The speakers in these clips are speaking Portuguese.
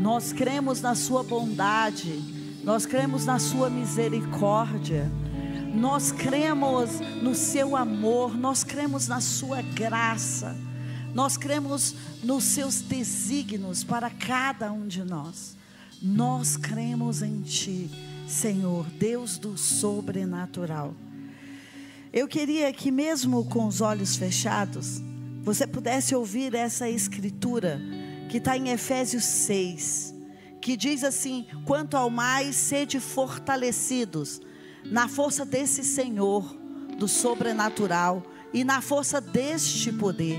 Nós cremos na sua bondade, nós cremos na sua misericórdia, nós cremos no seu amor, nós cremos na sua graça, nós cremos nos seus desígnios para cada um de nós. Nós cremos em Ti, Senhor, Deus do sobrenatural. Eu queria que mesmo com os olhos fechados, você pudesse ouvir essa escritura que está em Efésios 6, que diz assim: quanto ao mais, sede fortalecidos na força desse Senhor, do sobrenatural, e na força deste poder.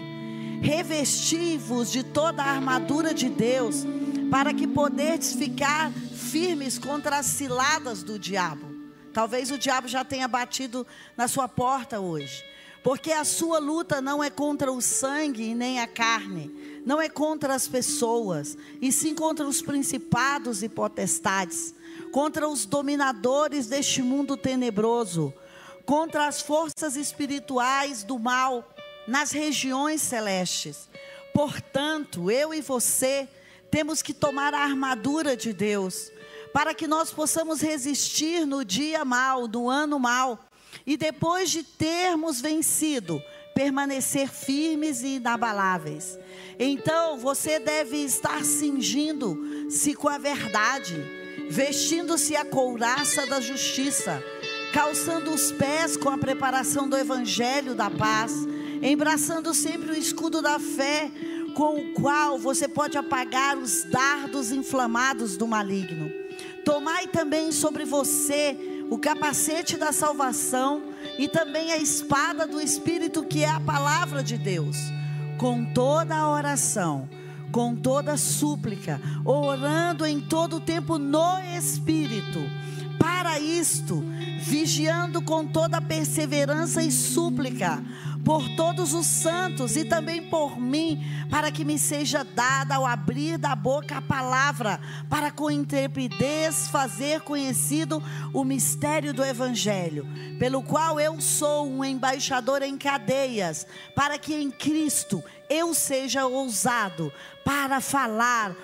Revesti-vos de toda a armadura de Deus, para que poderdes ficar firmes contra as ciladas do diabo. Talvez o diabo já tenha batido na sua porta hoje, porque a sua luta não é contra o sangue e nem a carne, não é contra as pessoas, e sim contra os principados e potestades, contra os dominadores deste mundo tenebroso, contra as forças espirituais do mal nas regiões celestes. Portanto, eu e você temos que tomar a armadura de Deus, para que nós possamos resistir no dia mau, no ano mau, e depois de termos vencido, permanecer firmes e inabaláveis. Então você deve estar cingindo-se com a verdade, vestindo-se a couraça da justiça, calçando os pés com a preparação do evangelho da paz, embraçando sempre o escudo da fé, com o qual você pode apagar os dardos inflamados do maligno. Tomai também sobre você o capacete da salvação e também a espada do Espírito, que é a palavra de Deus, com toda a oração, com toda a súplica, orando em todo o tempo no Espírito. Para isto, vigiando com toda a perseverança e súplica por todos os santos e também por mim, para que me seja dada ao abrir da boca a palavra, para com intrepidez fazer conhecido o mistério do Evangelho, pelo qual eu sou um embaixador em cadeias, para que em Cristo eu seja ousado para falar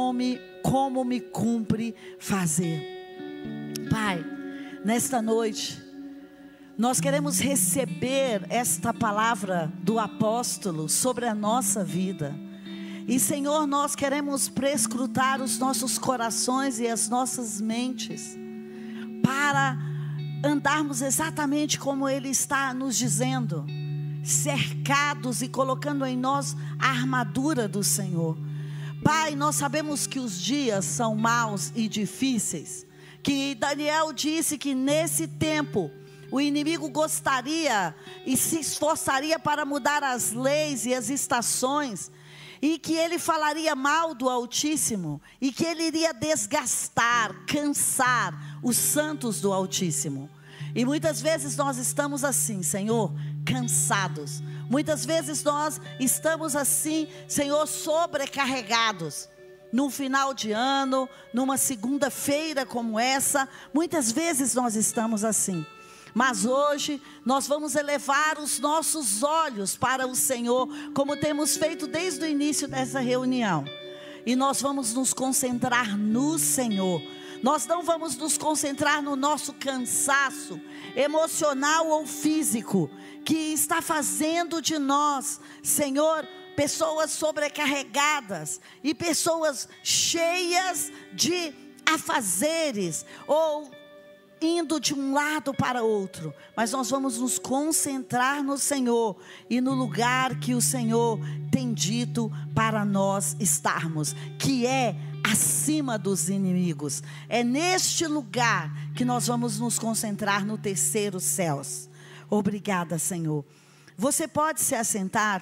como me cumpre fazer. Pai, nesta noite, nós queremos receber esta palavra do apóstolo sobre a nossa vida. E Senhor, nós queremos prescrutar os nossos corações e as nossas mentes, para andarmos exatamente como Ele está nos dizendo, cercados e colocando em nós a armadura do Senhor. Pai, nós sabemos que os dias são maus e difíceis, que Daniel disse que nesse tempo o inimigo gostaria e se esforçaria para mudar as leis e as estações, e que ele falaria mal do Altíssimo, e que ele iria desgastar, cansar os santos do Altíssimo. E muitas vezes nós estamos assim, Senhor, cansados. Muitas vezes nós estamos assim, Senhor, sobrecarregados. Num final de ano, numa segunda-feira como essa, muitas vezes nós estamos assim. Mas hoje nós vamos elevar os nossos olhos para o Senhor, como temos feito desde o início dessa reunião. E nós vamos nos concentrar no Senhor. Nós não vamos nos concentrar no nosso cansaço emocional ou físico, que está fazendo de nós, Senhor, pessoas sobrecarregadas e pessoas cheias de afazeres, ou indo de um lado para outro. Mas nós vamos nos concentrar no Senhor e no lugar que o Senhor tem dito para nós estarmos, que é acima dos inimigos. É neste lugar que nós vamos nos concentrar, no terceiro céus. Obrigada, Senhor. Você pode se assentar,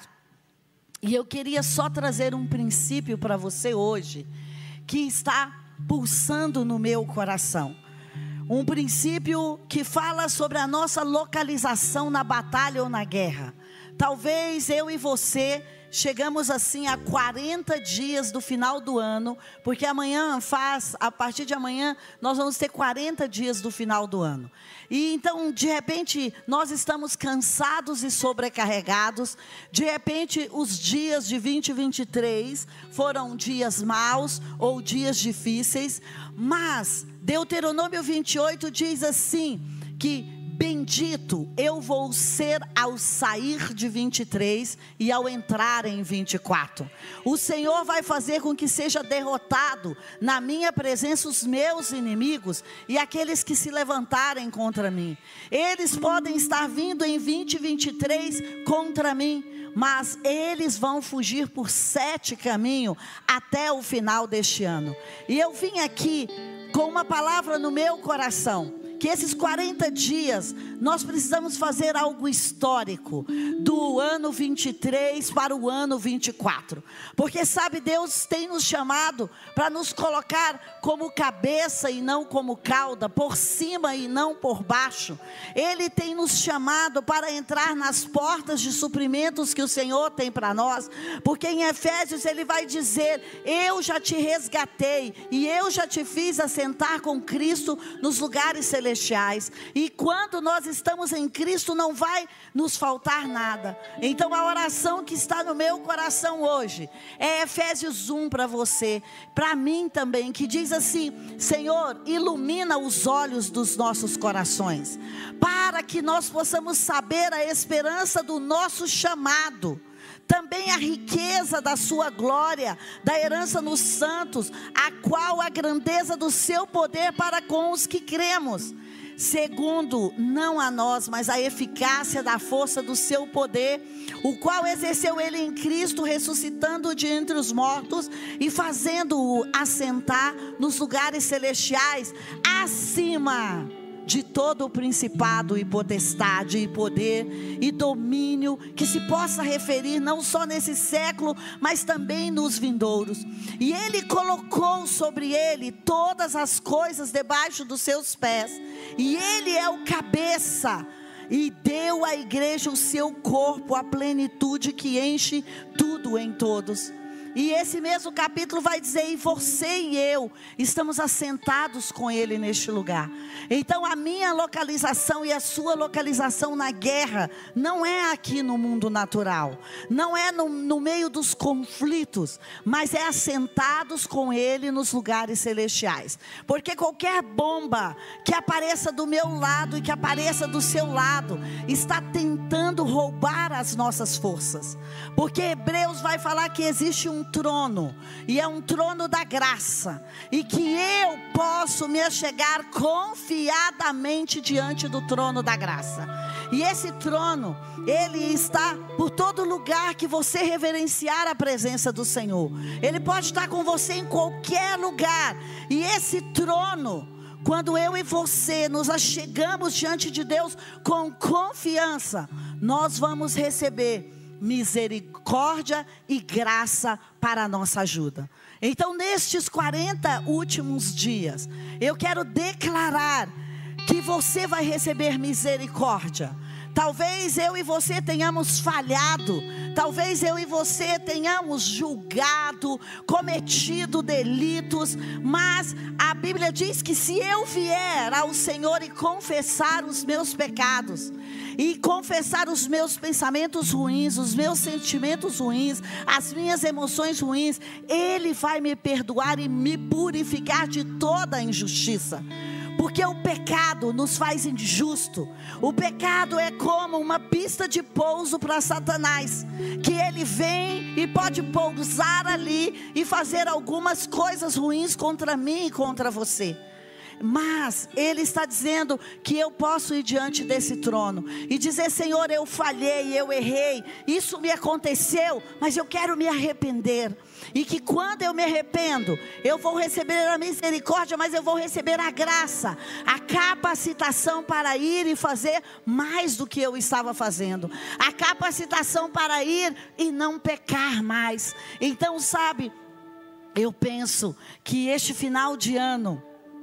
e eu queria só trazer um princípio para você hoje, que está pulsando no meu coração. Um princípio que fala sobre a nossa localização na batalha ou na guerra. Talvez eu e você chegamos assim a 40 dias do final do ano, porque a partir de amanhã, nós vamos ter 40 dias do final do ano. E então, de repente, nós estamos cansados e sobrecarregados. De repente, os dias de 2023 foram dias maus ou dias difíceis. Mas Deuteronômio 28 diz assim, que bendito eu vou ser ao sair de 23 e ao entrar em 24. O Senhor vai fazer com que seja derrotado na minha presença os meus inimigos e aqueles que se levantarem contra mim. Eles podem estar vindo em 2023 contra mim, mas eles vão fugir por 7 caminhos até o final deste ano. E eu vim aqui com uma palavra no meu coração, que esses 40 dias, nós precisamos fazer algo histórico, do ano 23 para o ano 24, porque sabe, Deus tem nos chamado para nos colocar como cabeça e não como cauda, por cima e não por baixo. Ele tem nos chamado para entrar nas portas de suprimentos que o Senhor tem para nós, porque em Efésios ele vai dizer, eu já te resgatei, e eu já te fiz assentar com Cristo nos lugares celestiais. E quando nós estamos em Cristo, não vai nos faltar nada. Então a oração que está no meu coração hoje é Efésios 1 para você, para mim também, que diz assim: Senhor, ilumina os olhos dos nossos corações, para que nós possamos saber a esperança do nosso chamado, também a riqueza da sua glória, da herança nos santos, a qual a grandeza do seu poder para com os que cremos, segundo, não a nós, mas a eficácia da força do seu poder, o qual exerceu ele em Cristo, ressuscitando de entre os mortos e fazendo-o assentar nos lugares celestiais, acima de todo o principado e potestade e poder e domínio que se possa referir não só nesse século, mas também nos vindouros. E ele colocou sobre ele todas as coisas debaixo dos seus pés, e ele é o cabeça, e deu à igreja o seu corpo, a plenitude que enche tudo em todos. E esse mesmo capítulo vai dizer, e você e eu estamos assentados com ele neste lugar. Então a minha localização e a sua localização na guerra não é aqui no mundo natural, não é no meio dos conflitos, mas é assentados com ele nos lugares celestiais. Porque qualquer bomba que apareça do meu lado e que apareça do seu lado, está tentando roubar as nossas forças. Porque Hebreus vai falar que existe um trono, e é um trono da graça, e que eu posso me achegar confiadamente diante do trono da graça. E esse trono, ele está por todo lugar que você reverenciar a presença do Senhor. Ele pode estar com você em qualquer lugar. E esse trono, quando eu e você nos achegamos diante de Deus com confiança, nós vamos receber misericórdia e graça para a nossa ajuda. Então, nestes 40 últimos dias, eu quero declarar que você vai receber misericórdia. Talvez eu e você tenhamos falhado, talvez eu e você tenhamos julgado, cometido delitos, mas a Bíblia diz que se eu vier ao Senhor e confessar os meus pecados, e confessar os meus pensamentos ruins, os meus sentimentos ruins, as minhas emoções ruins, Ele vai me perdoar e me purificar de toda a injustiça. Porque o pecado nos faz injusto. O pecado é como uma pista de pouso para Satanás, que ele vem e pode pousar ali e fazer algumas coisas ruins contra mim e contra você. Mas Ele está dizendo que eu posso ir diante desse trono e dizer: Senhor, eu falhei, eu errei, isso me aconteceu, mas eu quero me arrepender. E que quando eu me arrependo, eu vou receber a misericórdia, mas eu vou receber a graça, a capacitação para ir e fazer mais do que eu estava fazendo, a capacitação para ir e não pecar mais. Então, sabe, eu penso que este final de ano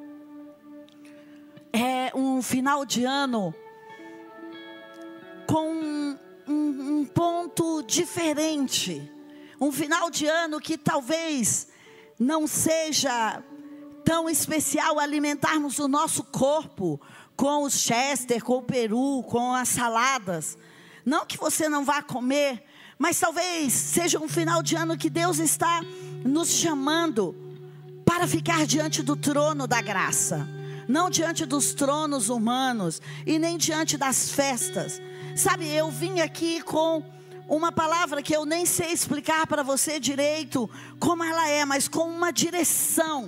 é um final de ano com um ponto diferente. Um final de ano que talvez não seja tão especial alimentarmos o nosso corpo com os chester, com o peru, com as saladas. Não que você não vá comer, mas talvez seja um final de ano que Deus está nos chamando para ficar diante do trono da graça. Não diante dos tronos humanos e nem diante das festas. Sabe, eu vim aqui com uma palavra que eu nem sei explicar para você direito como ela é, mas com uma direção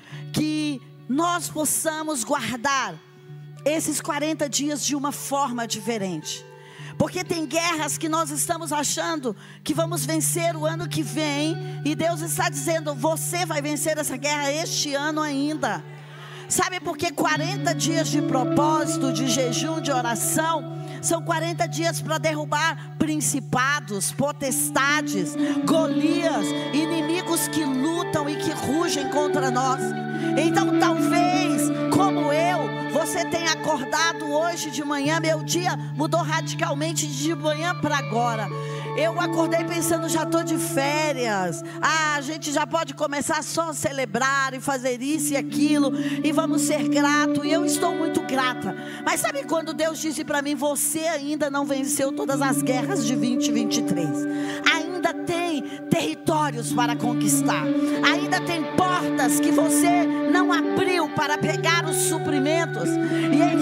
que nós possamos guardar esses 40 dias de uma forma diferente. Porque tem guerras que nós estamos achando que vamos vencer o ano que vem, e Deus está dizendo: você vai vencer essa guerra este ano ainda. Sabe por que 40 dias de propósito, de jejum, de oração? São 40 dias para derrubar principados, potestades, Golias, inimigos que lutam e que rugem contra nós. Então talvez, como eu, você tenha acordado hoje de manhã. Meu dia mudou radicalmente de manhã para agora. Eu acordei pensando: já estou de férias. A gente já pode começar só a celebrar e fazer isso e aquilo, e vamos ser gratos. E eu estou muito grata. Mas sabe quando Deus disse para mim: você ainda não venceu todas as guerras de 2023. Ainda tem territórios para conquistar. Ainda tem portas que você não abriu para pegar os suprimentos. E em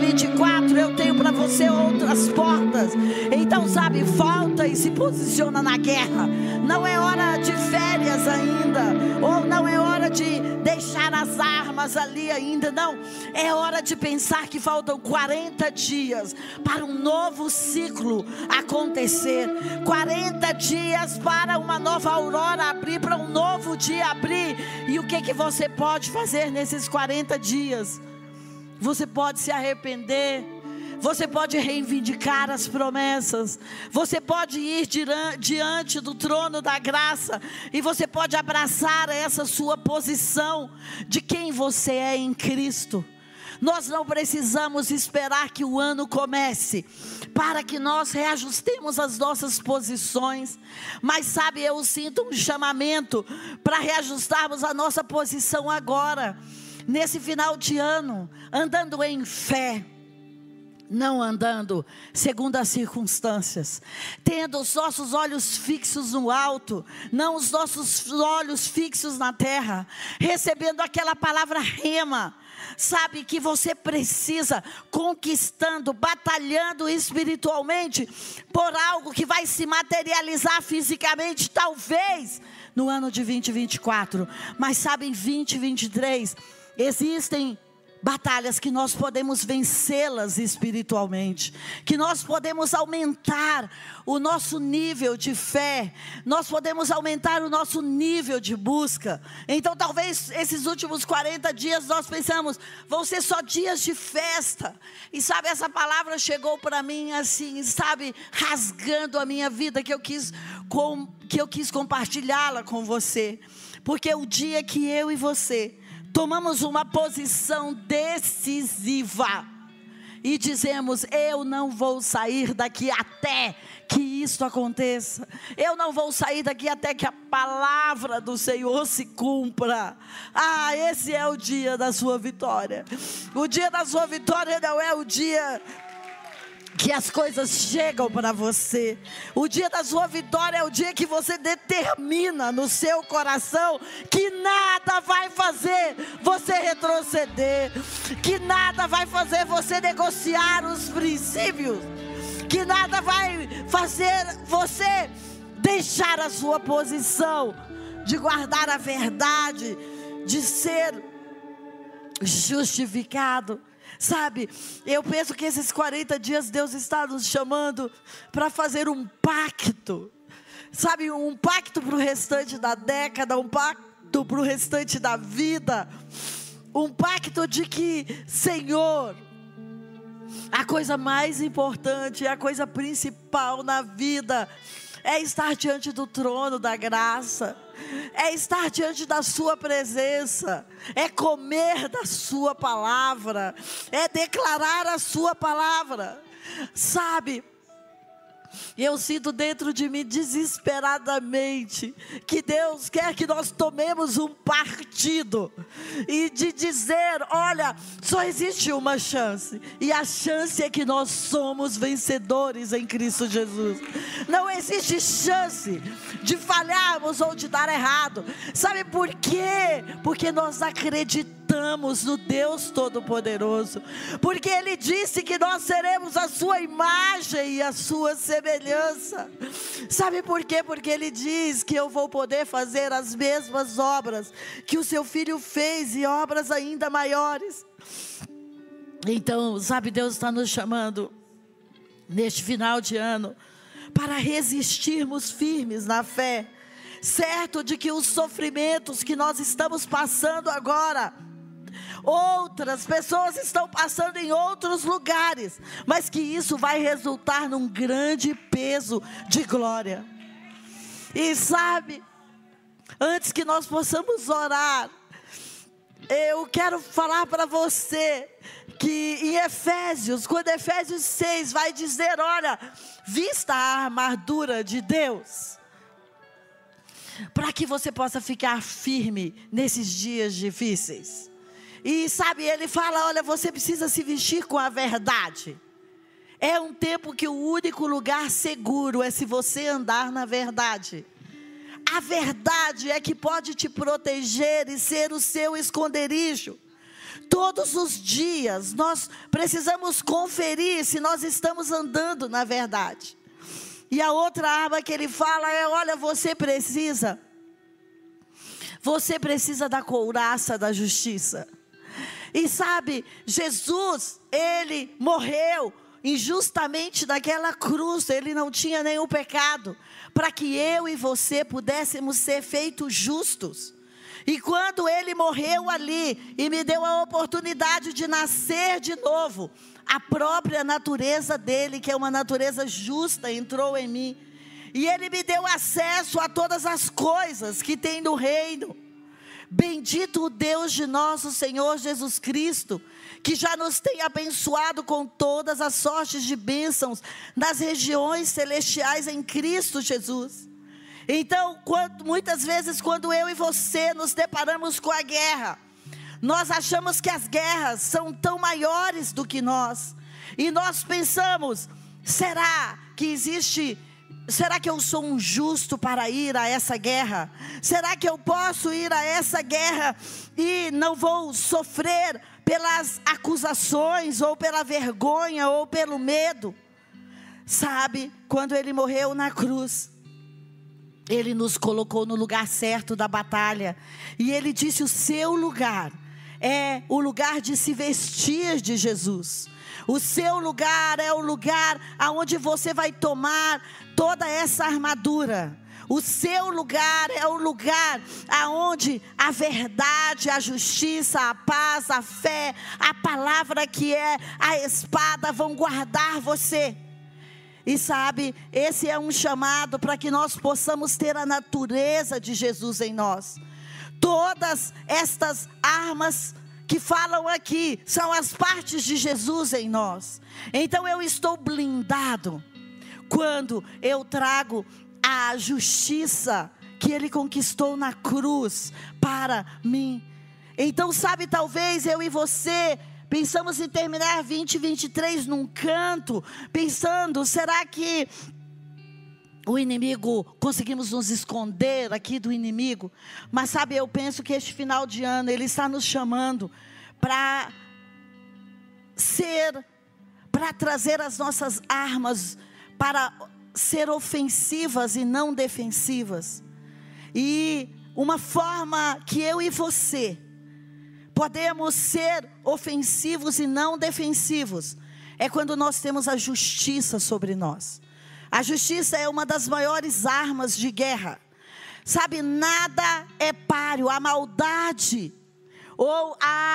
2024 eu tenho para você outras portas. Então, sabe, volta e se posiciona na guerra. Não é hora de férias ainda, ou não é hora de deixar as armas ali ainda. Não, é hora de pensar que faltam 40 dias para um novo ciclo acontecer. 40 dias para uma nova aurora abrir, para um novo dia abrir. E o que você pode fazer nesses 40 dias? Você pode se arrepender. Você pode reivindicar as promessas. Você pode ir diante do trono da graça. E você pode abraçar essa sua posição de quem você é em Cristo. Nós não precisamos esperar que o ano comece para que nós reajustemos as nossas posições. Mas sabe, eu sinto um chamamento para reajustarmos a nossa posição agora, nesse final de ano, andando em fé. Não andando segundo as circunstâncias, tendo os nossos olhos fixos no alto, não os nossos olhos fixos na terra, recebendo aquela palavra rema. Sabe que você precisa, conquistando, batalhando espiritualmente por algo que vai se materializar fisicamente, talvez no ano de 2024. Mas sabe, em 2023 existem batalhas que nós podemos vencê-las espiritualmente, que nós podemos aumentar o nosso nível de fé, nós podemos aumentar o nosso nível de busca. Então talvez esses últimos 40 dias nós pensamos: vão ser só dias de festa. E sabe, essa palavra chegou para mim assim, sabe, rasgando a minha vida, que eu quis compartilhá-la com você. Porque o dia que eu e você tomamos uma posição decisiva e dizemos: eu não vou sair daqui até que isso aconteça. Eu não vou sair daqui até que a palavra do Senhor se cumpra. Esse é o dia da sua vitória. O dia da sua vitória não é o dia que as coisas chegam para você. O dia da sua vitória é o dia que você determina no seu coração que nada vai fazer você retroceder, que nada vai fazer você negociar os princípios, que nada vai fazer você deixar a sua posição de guardar a verdade, de ser justificado. Sabe, eu penso que esses 40 dias Deus está nos chamando para fazer um pacto. Sabe, um pacto para o restante da década, um pacto para o restante da vida. Um pacto de que, Senhor, a coisa mais importante, a coisa principal na vida é estar diante do trono da graça, é estar diante da sua presença, é comer da sua palavra, é declarar a sua palavra. Sabe, eu sinto dentro de mim desesperadamente que Deus quer que nós tomemos um partido e de dizer, olha, só existe uma chance, e a chance é que nós somos vencedores em Cristo Jesus. Não existe chance de falharmos ou de dar errado. Sabe por quê? Porque nós acreditamos no Deus Todo-Poderoso, porque Ele disse que nós seremos a sua imagem e a sua semelhança. Sabe por quê? Porque Ele diz que eu vou poder fazer as mesmas obras que o seu filho fez, e obras ainda maiores. Então, sabe, Deus está nos chamando neste final de ano para resistirmos firmes na fé, certo de que os sofrimentos que nós estamos passando agora, outras pessoas estão passando em outros lugares, mas que isso vai resultar num grande peso de glória. E sabe, antes que nós possamos orar, eu quero falar para você que em Efésios, quando Efésios 6 vai dizer, olha, vista a armadura de Deus, para que você possa ficar firme nesses dias difíceis. E sabe, ele fala, olha, você precisa se vestir com a verdade. É um tempo que o único lugar seguro é se você andar na verdade. A verdade é que pode te proteger e ser o seu esconderijo. Todos os dias nós precisamos conferir se nós estamos andando na verdade. E a outra arma que ele fala é, olha, você precisa da couraça da justiça. E sabe, Jesus, Ele morreu injustamente naquela cruz, Ele não tinha nenhum pecado, para que eu e você pudéssemos ser feitos justos. E quando Ele morreu ali, e me deu a oportunidade de nascer de novo, a própria natureza dEle, que é uma natureza justa, entrou em mim. E Ele me deu acesso a todas as coisas que tem no reino. Bendito o Deus de nosso Senhor Jesus Cristo, que já nos tem abençoado com todas as sortes de bênçãos nas regiões celestiais em Cristo Jesus. Então, muitas vezes quando eu e você nos deparamos com a guerra, nós achamos que as guerras são tão maiores do que nós. E nós pensamos, será que eu sou um justo para ir a essa guerra? Será que eu posso ir a essa guerra e não vou sofrer pelas acusações, ou pela vergonha, ou pelo medo? Sabe, quando Ele morreu na cruz, Ele nos colocou no lugar certo da batalha. E Ele disse, o seu lugar é o lugar de se vestir de Jesus. O seu lugar é o lugar aonde você vai tomar toda essa armadura. O seu lugar é o lugar aonde a verdade, a justiça, a paz, a fé, a palavra que é a espada vão guardar você. E sabe, esse é um chamado para que nós possamos ter a natureza de Jesus em nós. Todas estas armas que falam aqui são as partes de Jesus em nós. Então eu estou blindado quando eu trago a justiça que Ele conquistou na cruz para mim. Então sabe, talvez eu e você pensamos em terminar 2023 num canto, pensando, será que o inimigo, conseguimos nos esconder aqui do inimigo? Mas sabe, eu penso que este final de ano, Ele está nos chamando para trazer as nossas armas, para ser ofensivas e não defensivas. E uma forma que eu e você podemos ser ofensivos e não defensivos é quando nós temos a justiça sobre nós. A justiça é uma das maiores armas de guerra. Sabe, nada é páreo. A maldade ou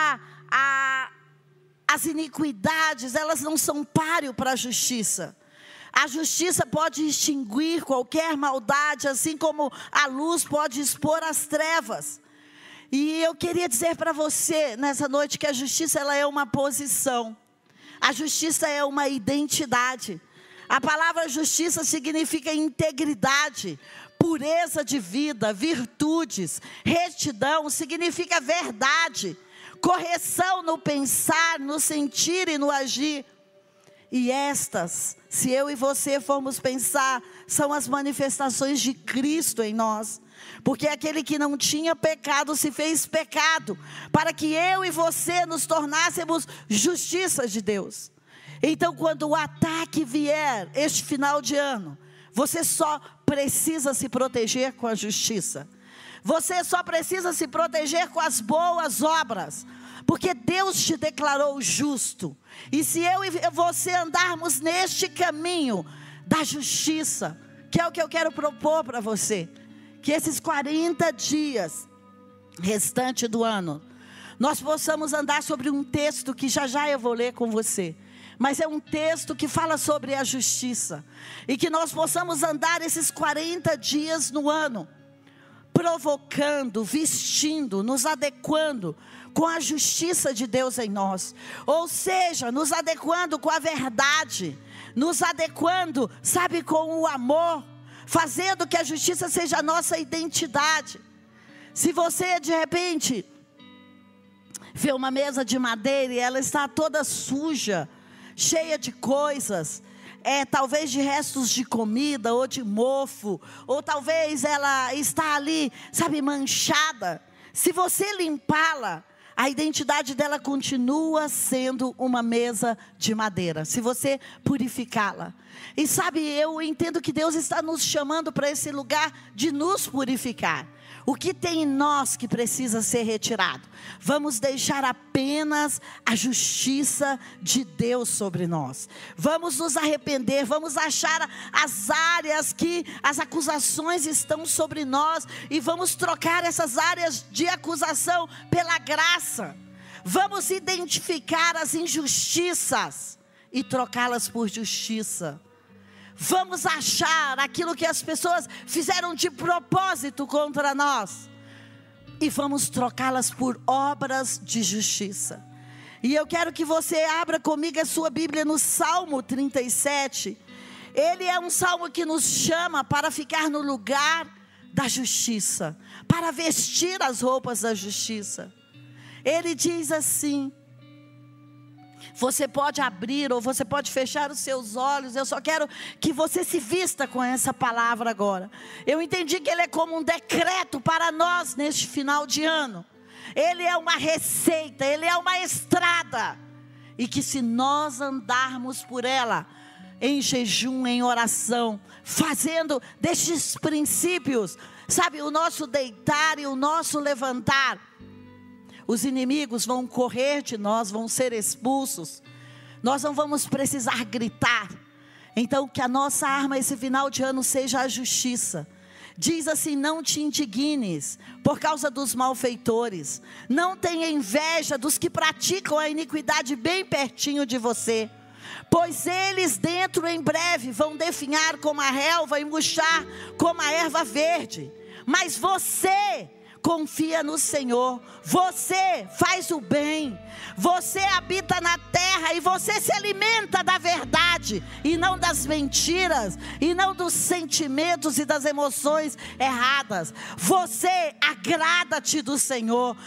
as iniquidades, elas não são páreo para a justiça. A justiça pode extinguir qualquer maldade, assim como a luz pode expor as trevas. E eu queria dizer para você nessa noite que a justiça, ela é uma posição. A justiça é uma identidade. A palavra justiça significa integridade, pureza de vida, virtudes, retidão, significa verdade, correção no pensar, no sentir e no agir. E estas, se eu e você formos pensar, são as manifestações de Cristo em nós. Porque aquele que não tinha pecado se fez pecado, para que eu e você nos tornássemos justiça de Deus. Então, quando o ataque vier este final de ano, você só precisa se proteger com a justiça. Você só precisa se proteger com as boas obras, porque Deus te declarou justo. E se eu e você andarmos neste caminho da justiça, que é o que eu quero propor para você, que esses 40 dias restante do ano, nós possamos andar sobre um texto que já eu vou ler com você. Mas é um texto que fala sobre a justiça. E que nós possamos andar esses 40 dias no ano, provocando, vestindo, nos adequando com a justiça de Deus em nós. Ou seja, nos adequando com a verdade, nos adequando, sabe, com o amor, fazendo que a justiça seja a nossa identidade. Se você de repente vê uma mesa de madeira e ela está toda suja, cheia de coisas, talvez de restos de comida ou de mofo, ou talvez ela está ali, sabe, manchada. Se você limpá-la, a identidade dela continua sendo uma mesa de madeira, se você purificá-la. E sabe, eu entendo que Deus está nos chamando para esse lugar de nos purificar. O que tem em nós que precisa ser retirado? Vamos deixar apenas a justiça de Deus sobre nós. Vamos nos arrepender, vamos achar as áreas que as acusações estão sobre nós e vamos trocar essas áreas de acusação pela graça. Vamos identificar as injustiças e trocá-las por justiça. Vamos achar aquilo que as pessoas fizeram de propósito contra nós e vamos trocá-las por obras de justiça. E eu quero que você abra comigo a sua Bíblia no Salmo 37. Ele é um salmo que nos chama para ficar no lugar da justiça, para vestir as roupas da justiça. Ele diz assim: você pode abrir ou você pode fechar os seus olhos. Eu só quero que você se vista com essa palavra agora. Eu entendi que ele é como um decreto para nós neste final de ano. Ele é uma receita, ele é uma estrada. E que se nós andarmos por ela, em jejum, em oração, fazendo destes princípios, sabe, o nosso deitar e o nosso levantar, os inimigos vão correr de nós, vão ser expulsos. Nós não vamos precisar gritar. Então que a nossa arma esse final de ano seja a justiça. Diz assim: não te indignes por causa dos malfeitores. Não tenha inveja dos que praticam a iniquidade bem pertinho de você. Pois eles dentro em breve vão definhar como a relva e murchar como a erva verde. Mas você confia no Senhor, você faz o bem, você habita na terra e você se alimenta da verdade e não das mentiras, e não dos sentimentos e das emoções erradas. Você agrada-te do Senhor,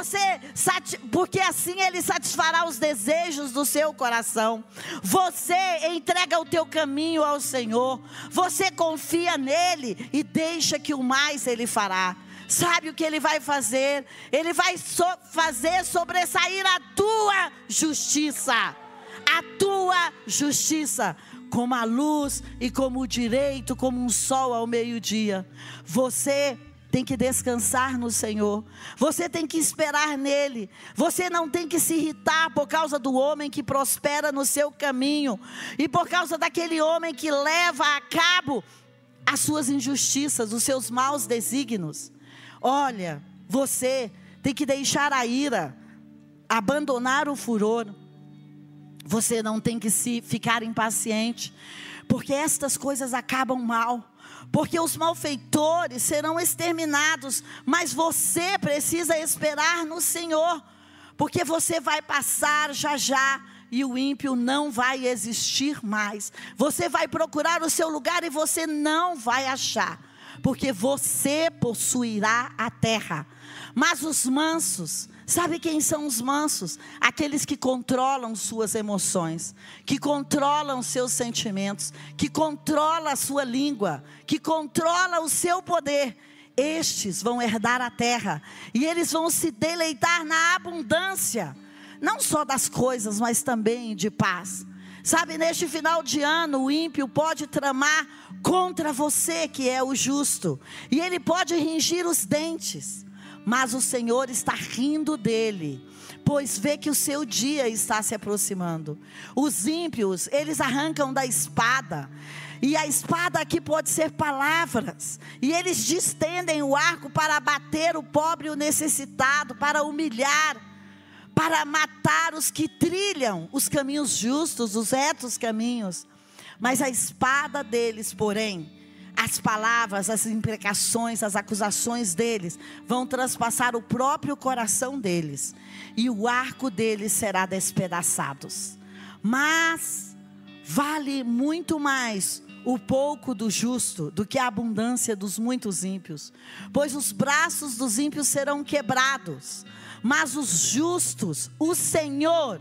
porque assim Ele satisfará os desejos do seu coração. Você entrega o teu caminho ao Senhor, você confia nele e deixa que o mais Ele fará. Sabe o que Ele vai fazer? Ele vai fazer sobressair a tua justiça. A tua justiça, como a luz e como o direito, como um sol ao meio-dia. Você tem que descansar no Senhor. Você tem que esperar nele. Você não tem que se irritar por causa do homem que prospera no seu caminho. E por causa daquele homem que leva a cabo as suas injustiças, os seus maus desígnios. Olha, você tem que deixar a ira, abandonar o furor. Você não tem que ficar impaciente, porque estas coisas acabam mal. Porque os malfeitores serão exterminados, mas você precisa esperar no Senhor, porque você vai passar já e o ímpio não vai existir mais. Você vai procurar o seu lugar e você não vai achar, porque você possuirá a terra. Mas os mansos, sabe quem são os mansos? Aqueles que controlam suas emoções, que controlam seus sentimentos, que controlam a sua língua, que controlam o seu poder. Estes vão herdar a terra e eles vão se deleitar na abundância, não só das coisas, mas também de paz. Sabe, neste final de ano, o ímpio pode tramar contra você, que é o justo, e ele pode ringir os dentes, mas o Senhor está rindo dele, pois vê que o seu dia está se aproximando. Os ímpios, eles arrancam da espada, e a espada aqui pode ser palavras, e eles distendem o arco para abater o pobre e o necessitado, para humilhar, para matar os que trilham os caminhos justos, os retos caminhos. Mas a espada deles, porém, as palavras, as imprecações, as acusações deles vão transpassar o próprio coração deles, e o arco deles será despedaçado. Mas vale muito mais o pouco do justo do que a abundância dos muitos ímpios, pois os braços dos ímpios serão quebrados, mas os justos, o Senhor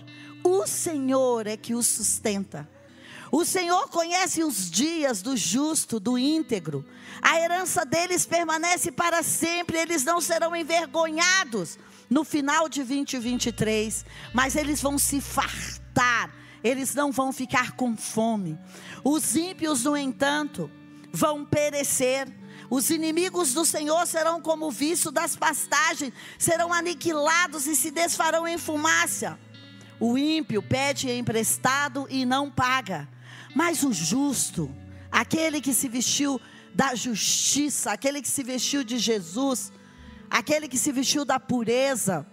é que os sustenta. O Senhor conhece os dias do justo, do íntegro. A herança deles permanece para sempre. Eles não serão envergonhados no final de 2023. Mas eles vão se fartar. Eles não vão ficar com fome. Os ímpios, no entanto, vão perecer. Os inimigos do Senhor serão como o viço das pastagens. Serão aniquilados e se desfarão em fumaça. O ímpio pede emprestado e não paga. Mas o justo, aquele que se vestiu da justiça, aquele que se vestiu de Jesus, aquele que se vestiu da pureza,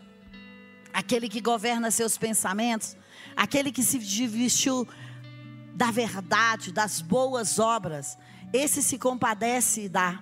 aquele que governa seus pensamentos, aquele que se vestiu da verdade, das boas obras, esse se compadece e dá.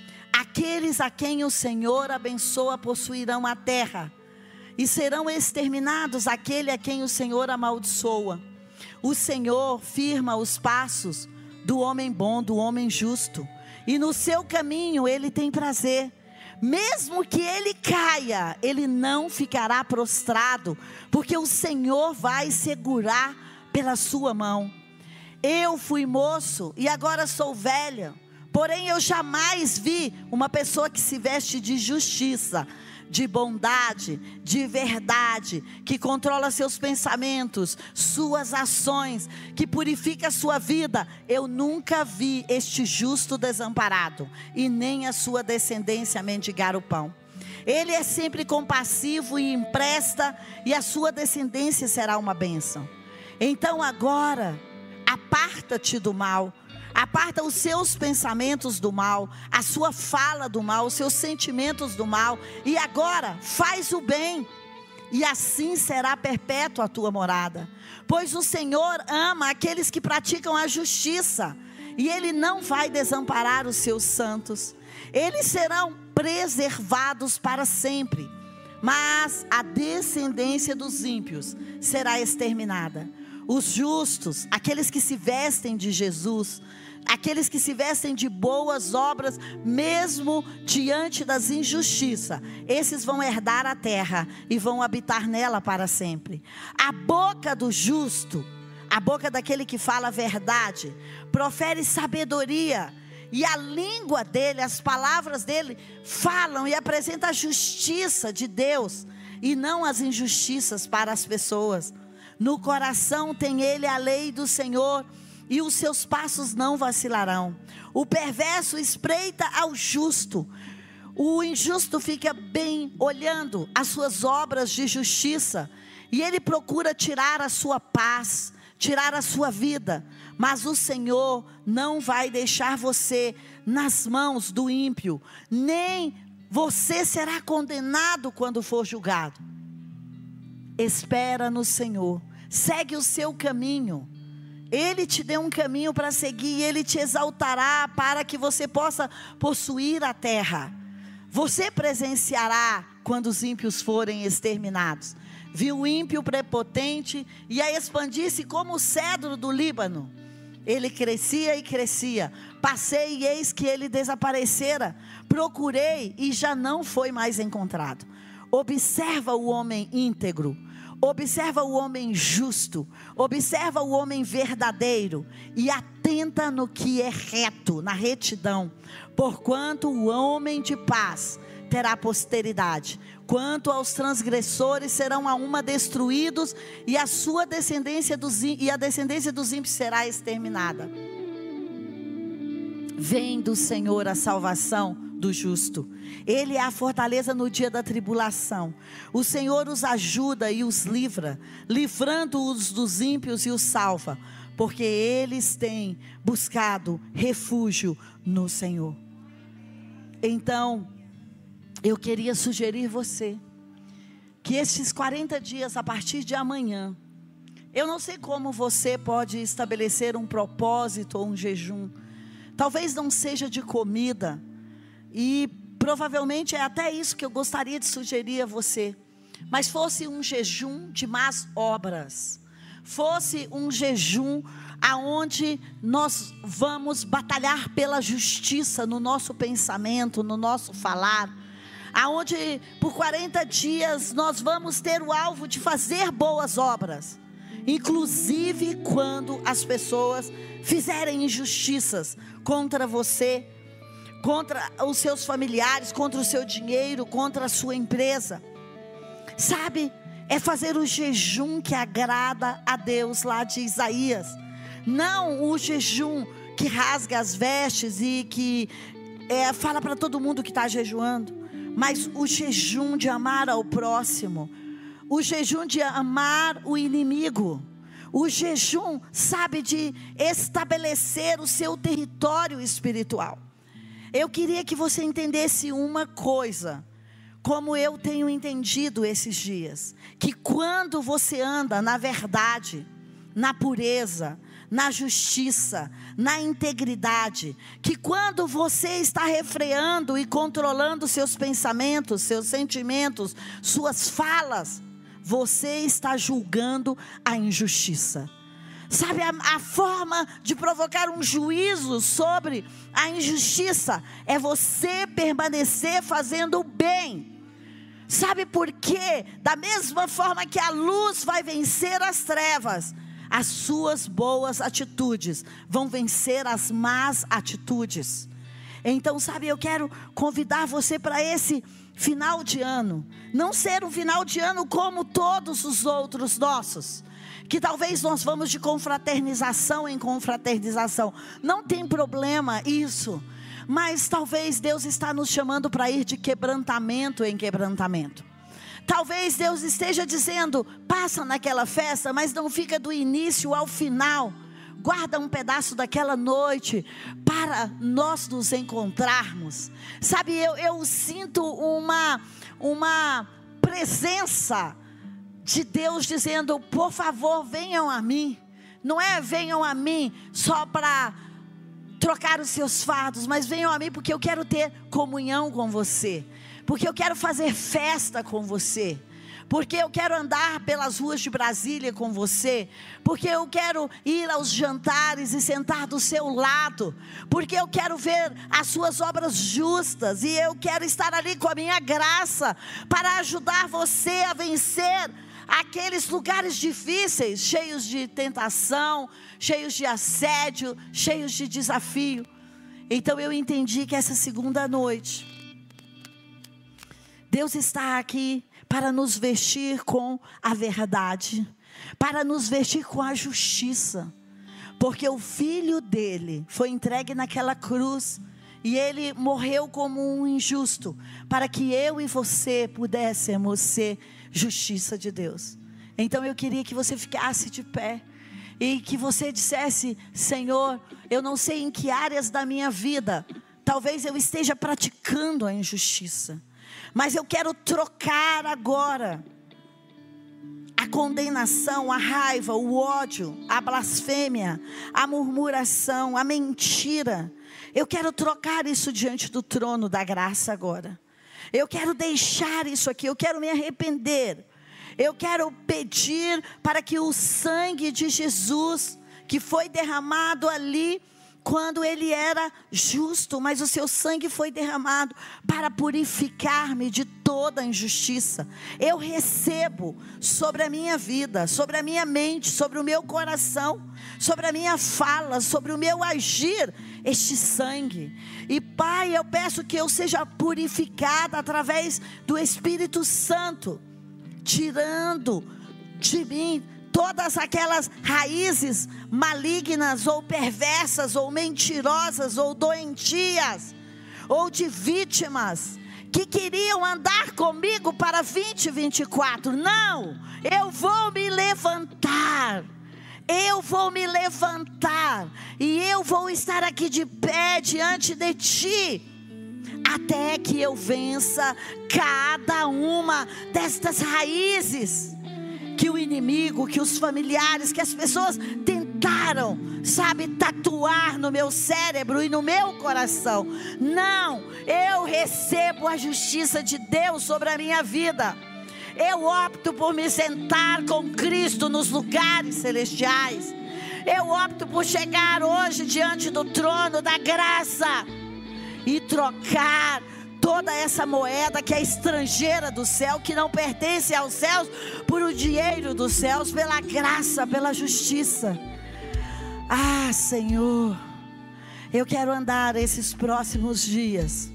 Aqueles a quem o Senhor abençoa possuirão a terra, e serão exterminados aquele a quem o Senhor amaldiçoa. O Senhor firma os passos do homem bom, do homem justo, e no seu caminho ele tem prazer. Mesmo que ele caia, ele não ficará prostrado, porque o Senhor vai segurar pela sua mão. Eu fui moço e agora sou velha, porém eu jamais vi uma pessoa que se veste de justiça, de bondade, de verdade, que controla seus pensamentos, suas ações, que purifica a sua vida. Eu nunca vi este justo desamparado, e nem a sua descendência mendigar o pão. Ele é sempre compassivo e empresta, e a sua descendência será uma bênção. Então agora, aparta-te do mal. Aparta os seus pensamentos do mal, a sua fala do mal, os seus sentimentos do mal. E agora, faz o bem, e assim será perpétua a tua morada. Pois o Senhor ama aqueles que praticam a justiça, e Ele não vai desamparar os seus santos. Eles serão preservados para sempre, mas a descendência dos ímpios será exterminada. Os justos, aqueles que se vestem de Jesus, aqueles que se vestem de boas obras, mesmo diante das injustiças, esses vão herdar a terra e vão habitar nela para sempre. A boca do justo, a boca daquele que fala a verdade, profere sabedoria, e a língua dele, as palavras dele falam e apresentam a justiça de Deus, e não as injustiças para as pessoas. No coração tem ele a lei do Senhor, e os seus passos não vacilarão. O perverso espreita ao justo, o injusto fica bem olhando as suas obras de justiça, e ele procura tirar a sua paz, tirar a sua vida. Mas o Senhor não vai deixar você nas mãos do ímpio, nem você será condenado quando for julgado. Espera no Senhor, segue o seu caminho. Ele te deu um caminho para seguir, e Ele te exaltará para que você possa possuir a terra. Você presenciará quando os ímpios forem exterminados. Vi o ímpio prepotente e a expandir-se como o cedro do Líbano. Ele crescia e crescia. Passei e eis que ele desaparecera. Procurei e já não foi mais encontrado. Observa o homem íntegro. Observa o homem justo. Observa o homem verdadeiro. E atenta no que é reto, na retidão. Porquanto o homem de paz terá posteridade. Quanto aos transgressores, serão a uma destruídos, e a descendência dos ímpios será exterminada. Vem do Senhor a salvação do justo. Ele é a fortaleza no dia da tribulação. O Senhor os ajuda e os livra, livrando-os dos ímpios e os salva, porque eles têm buscado refúgio no Senhor. Então, eu queria sugerir você que estes 40 dias, a partir de amanhã, eu não sei como você pode estabelecer um propósito ou um jejum. Talvez não seja de comida, e provavelmente é até isso que eu gostaria de sugerir a você. Mas fosse um jejum de más obras, fosse um jejum aonde nós vamos batalhar pela justiça no nosso pensamento, no nosso falar, aonde por 40 dias nós vamos ter o alvo de fazer boas obras, inclusive quando as pessoas fizerem injustiças contra você, contra os seus familiares, contra o seu dinheiro, contra a sua empresa. Sabe, é fazer o jejum que agrada a Deus, lá de Isaías. Não o jejum que rasga as vestes e que fala para todo mundo que está jejuando, mas o jejum de amar ao próximo, o jejum de amar o inimigo, o jejum, sabe, de estabelecer o seu território espiritual. Eu queria que você entendesse uma coisa, como eu tenho entendido esses dias, que quando você anda na verdade, na pureza, na justiça, na integridade, que quando você está refreando e controlando seus pensamentos, seus sentimentos, suas falas, você está julgando a injustiça. Sabe, a forma de provocar um juízo sobre a injustiça é você permanecer fazendo o bem. Sabe por quê? Da mesma forma que a luz vai vencer as trevas, as suas boas atitudes vão vencer as más atitudes. Então, sabe, eu quero convidar você para esse final de ano, não ser um final de ano como todos os outros nossos, que talvez nós vamos de confraternização em confraternização. Não tem problema isso, mas talvez Deus está nos chamando para ir de quebrantamento em quebrantamento. Talvez Deus esteja dizendo, passa naquela festa, mas não fica do início ao final. Guarda um pedaço daquela noite para nós nos encontrarmos. Sabe, eu sinto uma presença de Deus dizendo, por favor, venham a mim. Não é venham a mim só para trocar os seus fardos, mas venham a mim porque eu quero ter comunhão com você, porque eu quero fazer festa com você, porque eu quero andar pelas ruas de Brasília com você, porque eu quero ir aos jantares e sentar do seu lado, porque eu quero ver as suas obras justas, e eu quero estar ali com a minha graça, para ajudar você a vencer aqueles lugares difíceis, cheios de tentação, cheios de assédio, cheios de desafio. Então eu entendi que essa segunda noite, Deus está aqui para nos vestir com a verdade, para nos vestir com a justiça, porque o Filho dele foi entregue naquela cruz, e ele morreu como um injusto, para que eu e você pudéssemos ser justiça de Deus. Então eu queria que você ficasse de pé, e que você dissesse, Senhor, eu não sei em que áreas da minha vida, talvez eu esteja praticando a injustiça, mas eu quero trocar agora a condenação, a raiva, o ódio, a blasfêmia, a murmuração, a mentira. Eu quero trocar isso diante do trono da graça agora. Eu quero deixar isso aqui, eu quero me arrepender. Eu quero pedir para que o sangue de Jesus, que foi derramado ali, quando ele era justo, mas o seu sangue foi derramado para purificar-me de toda injustiça. Eu recebo sobre a minha vida, sobre a minha mente, sobre o meu coração, sobre a minha fala, sobre o meu agir, este sangue. E Pai, eu peço que eu seja purificada através do Espírito Santo, tirando de mim todas aquelas raízes malignas, ou perversas, ou mentirosas, ou doentias, ou de vítimas, que queriam andar comigo para 2024. Não, eu vou me levantar. Eu vou me levantar. E eu vou estar aqui de pé diante de Ti, até que eu vença cada uma destas raízes que o inimigo, que os familiares, que as pessoas tentaram, tatuar no meu cérebro e no meu coração. Não, eu recebo a justiça de Deus sobre a minha vida. Eu opto por me sentar com Cristo nos lugares celestiais. Eu opto por chegar hoje diante do trono da graça e trocar toda essa moeda que é estrangeira do céu, que não pertence aos céus, por o dinheiro dos céus, pela graça, pela justiça. Ah, Senhor, eu quero andar esses próximos dias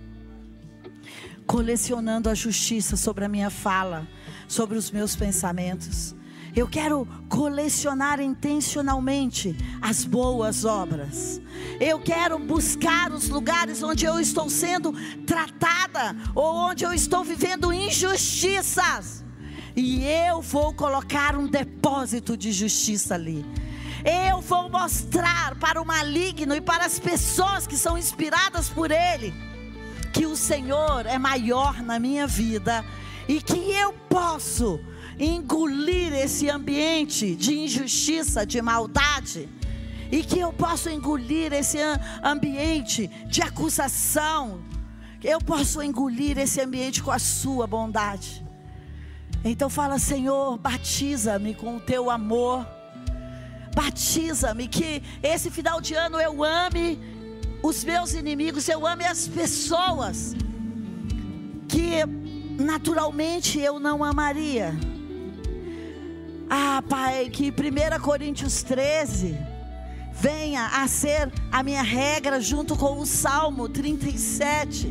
colecionando a justiça sobre a minha fala, sobre os meus pensamentos. Eu quero colecionar intencionalmente as boas obras. Eu quero buscar os lugares onde eu estou sendo tratada, ou onde eu estou vivendo injustiças, e eu vou colocar um depósito de justiça ali. Eu vou mostrar para o maligno e para as pessoas que são inspiradas por ele, que o Senhor é maior na minha vida, e que eu posso engolir esse ambiente de injustiça, de maldade, e que eu posso engolir esse ambiente de acusação. Eu posso engolir esse ambiente com a sua bondade. Então fala: Senhor, batiza-me com o teu amor. Batiza-me, que esse final de ano eu ame os meus inimigos, eu ame as pessoas que naturalmente eu não amaria. Ah, Pai, que 1 Coríntios 13 venha a ser a minha regra, junto com o Salmo 37,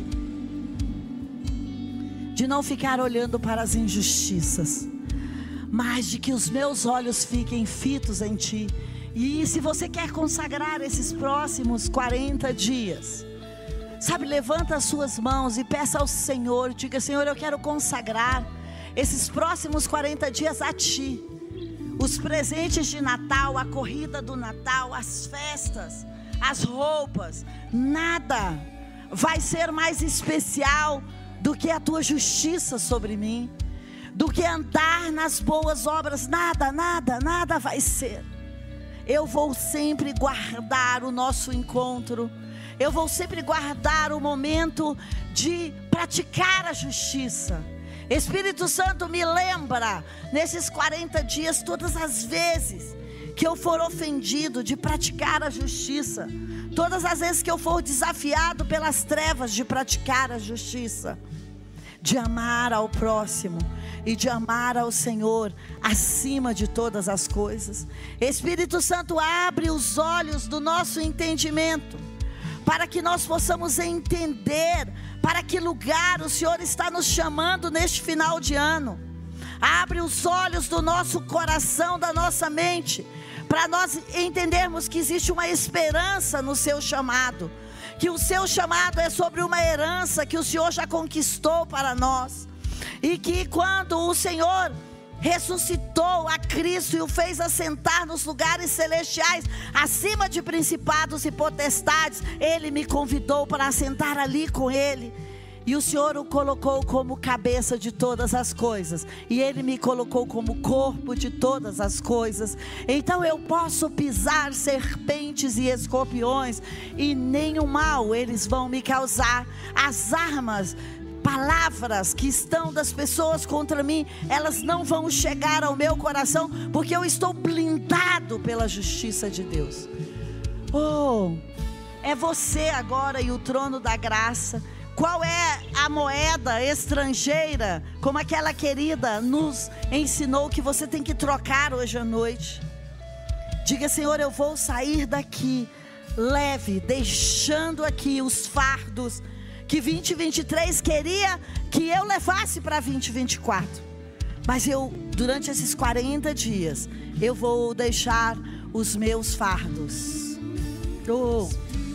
de não ficar olhando para as injustiças, mas de que os meus olhos fiquem fitos em Ti. E se você quer consagrar esses próximos 40 dias, levanta as suas mãos e peça ao Senhor, diga: Senhor, eu quero consagrar esses próximos 40 dias a Ti. Os presentes de Natal, a corrida do Natal, as festas, as roupas, nada vai ser mais especial do que a Tua justiça sobre mim, do que andar nas boas obras. Nada vai ser. Eu vou sempre guardar o nosso encontro, eu vou sempre guardar o momento de praticar a justiça. Espírito Santo, me lembra nesses 40 dias, todas as vezes que eu for ofendido, de praticar a justiça. Todas as vezes que eu for desafiado pelas trevas, de praticar a justiça, de amar ao próximo e de amar ao Senhor acima de todas as coisas. Espírito Santo, abre os olhos do nosso entendimento, para que nós possamos entender para que lugar o Senhor está nos chamando neste final de ano. Abre os olhos do nosso coração, da nossa mente, para nós entendermos que existe uma esperança no seu chamado, que o seu chamado é sobre uma herança que o Senhor já conquistou para nós, e que quando o Senhor ressuscitou a Cristo e o fez assentar nos lugares celestiais, acima de principados e potestades, Ele me convidou para assentar ali com Ele. E o Senhor o colocou como cabeça de todas as coisas, e Ele me colocou como corpo de todas as coisas. Então eu posso pisar serpentes e escorpiões, e nenhum mal eles vão me causar. As armas palavras que estão das pessoas contra mim, elas não vão chegar ao meu coração, porque eu estou blindado pela justiça de Deus. Oh, é você agora e o trono da graça. Qual é a moeda estrangeira, como aquela querida nos ensinou, que você tem que trocar hoje à noite? Diga: Senhor, eu vou sair daqui leve, deixando aqui os fardos que 2023 queria que eu levasse para 2024. Mas eu, durante esses 40 dias, eu vou deixar os meus fardos. Oh,